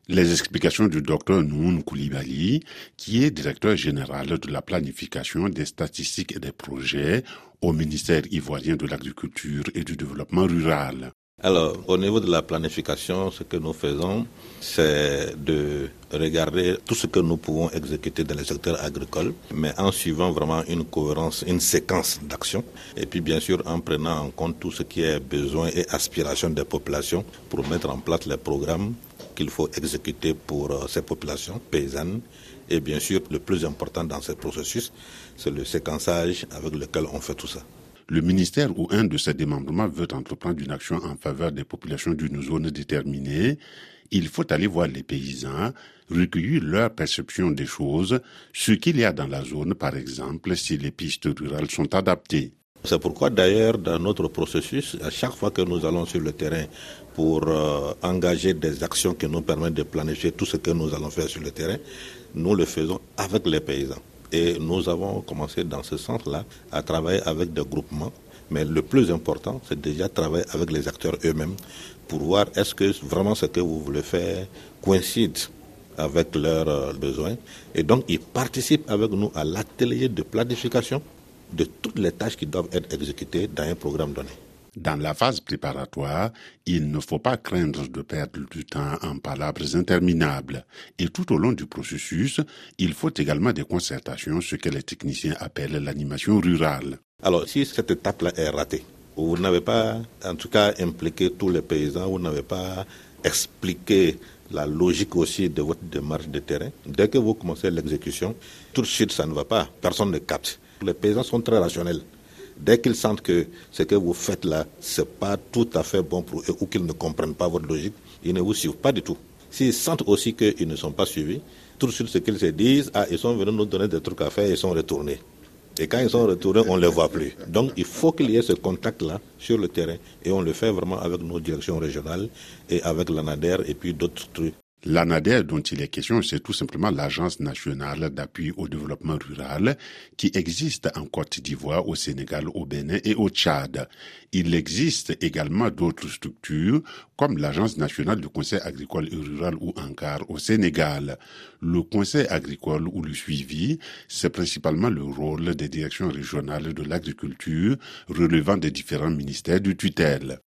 Les explications du docteur Noun Koulibaly, qui est directeur général de la planification des statistiques et des projets au ministère ivoirien de l'Agriculture et du Développement rural. Alors, au niveau de la planification, ce que nous faisons, c'est de regarder tout ce que nous pouvons exécuter dans le secteur agricole, mais en suivant vraiment une cohérence, une séquence d'actions, et puis bien sûr en prenant en compte tout ce qui est besoin et aspiration des populations pour mettre en place les programmes qu'il faut exécuter pour ces populations paysannes. Et bien sûr, le plus important dans ce processus, c'est le séquençage avec lequel on fait tout ça. Le ministère ou un de ses démembrements veut entreprendre une action en faveur des populations d'une zone déterminée, il faut aller voir les paysans, recueillir leur perception des choses, ce qu'il y a dans la zone, par exemple, si les pistes rurales sont adaptées. C'est pourquoi d'ailleurs dans notre processus, à chaque fois que nous allons sur le terrain pour engager des actions qui nous permettent de planifier tout ce que nous allons faire sur le terrain, nous le faisons avec les paysans. Et nous avons commencé dans ce sens-là à travailler avec des groupements. Mais le plus important, c'est déjà travailler avec les acteurs eux-mêmes pour voir est-ce que vraiment ce que vous voulez faire coïncide avec leurs besoins. Et donc, ils participent avec nous à l'atelier de planification de toutes les tâches qui doivent être exécutées dans un programme donné. Dans la phase préparatoire, il ne faut pas craindre de perdre du temps en palabres interminables. Et tout au long du processus, il faut également des concertations, ce que les techniciens appellent l'animation rurale. Alors, si cette étape-là est ratée, vous n'avez pas, en tout cas, impliqué tous les paysans, vous n'avez pas expliqué la logique aussi de votre démarche de terrain, dès que vous commencez l'exécution, tout de suite, ça ne va pas, personne ne capte. Les paysans sont très rationnels. Dès qu'ils sentent que ce que vous faites là, ce n'est pas tout à fait bon pour eux ou qu'ils ne comprennent pas votre logique, ils ne vous suivent pas du tout. S'ils sentent aussi qu'ils ne sont pas suivis, tout de suite ce qu'ils se disent, ils sont venus nous donner des trucs à faire, ils sont retournés. Et quand ils sont retournés, on ne les voit plus. Donc il faut qu'il y ait ce contact-là sur le terrain et on le fait vraiment avec nos directions régionales et avec l'ANADER et puis d'autres trucs. L'ANADER dont il est question, c'est tout simplement l'Agence nationale d'appui au développement rural qui existe en Côte d'Ivoire, au Sénégal, au Bénin et au Tchad. Il existe également d'autres structures comme l'Agence nationale du conseil agricole et rural ou ANCAR au Sénégal. Le conseil agricole ou le suivi, c'est principalement le rôle des directions régionales de l'agriculture relevant des différents ministères de tutelle.